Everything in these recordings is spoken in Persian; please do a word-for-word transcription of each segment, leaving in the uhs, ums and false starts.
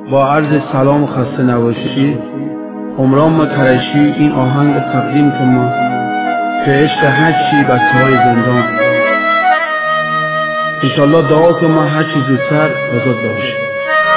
با عرض سلام و خسته نباشید. عمران مکرشی این آهنگ تقدیم کنم که عشق هرچی بچه های زندان. انشالله دعا کنم هرچی زودتر آزاد باشید.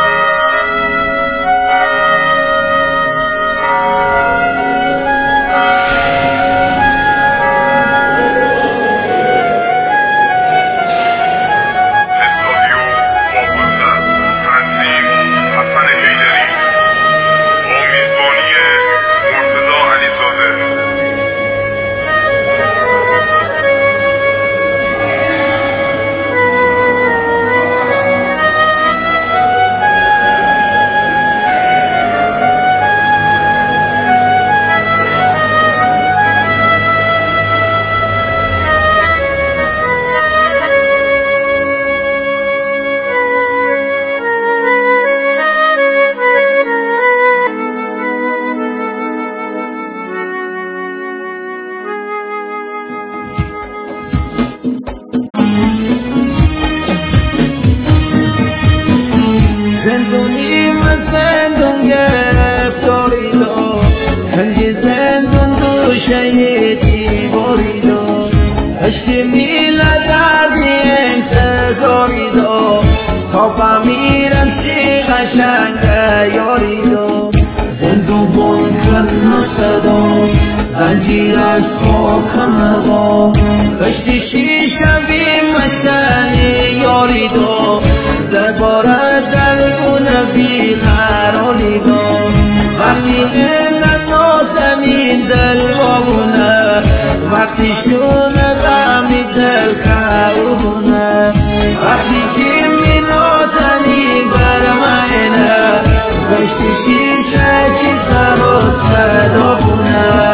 زنجیر از خاکم با کشتی شیشم بی مستنی یاری دو درباره دلگونه بی قراری دو وقتی من نازنین دل بابونه وقتی شونه غمی دل کارونه وقتی که می نازنین برمینه کشتی شیشه چی سر و صدا بونه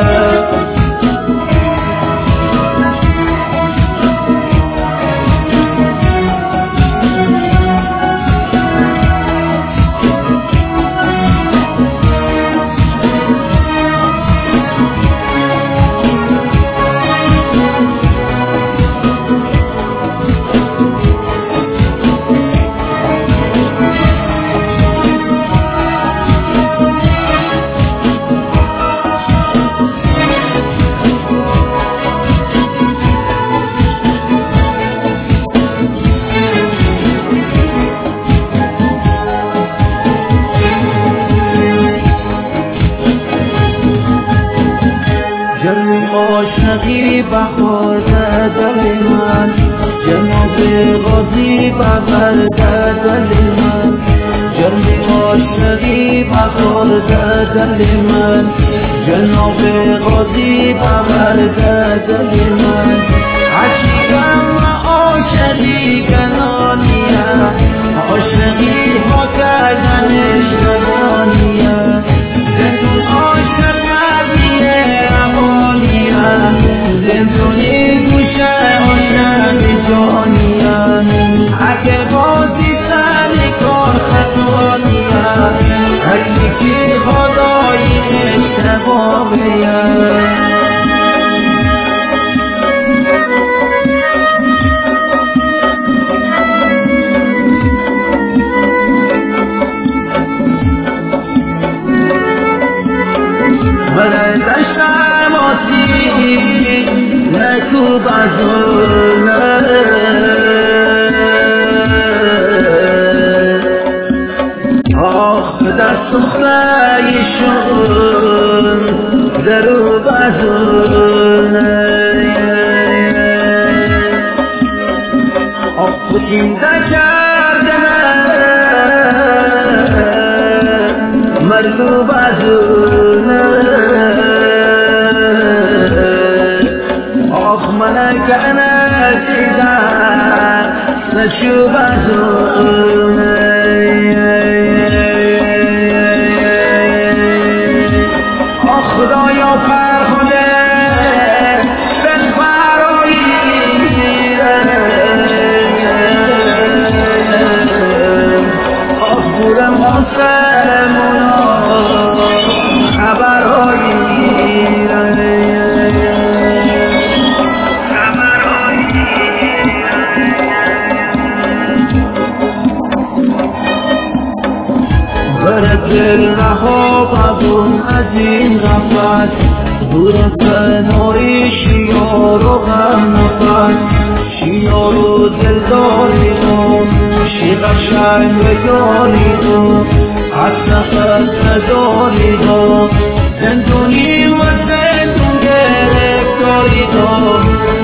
آشنقی بخور دل من جناب غازی ببر دل من جرم آشنقی بخور دل من جناب غازی ببر دل من عشقم آشنقی کنانیه آشنقی ها کردنش نمانیه زندون آشنق مردیه زندونی گوشه آشن جانیان اگه بازی سر کار خطانیان اگه که خدایی اشتباهیان من داشتم آسیبی نکو بزرنه آخ در سخنهیشون درو بزرنه آخ خودینده کرده مردو بزرنه من کنه دیدن نشو بزرنه آخ خدایا فرخونه بن فرایی آخ بودم آسمونا خبرهایی از دل رها ببون از این غفلت دور کناری شیار و غم نفس شیار و دلداری تو شی قشنگ بگاری تو از نفس نداری تو زندونی و زندون گرفتاری تو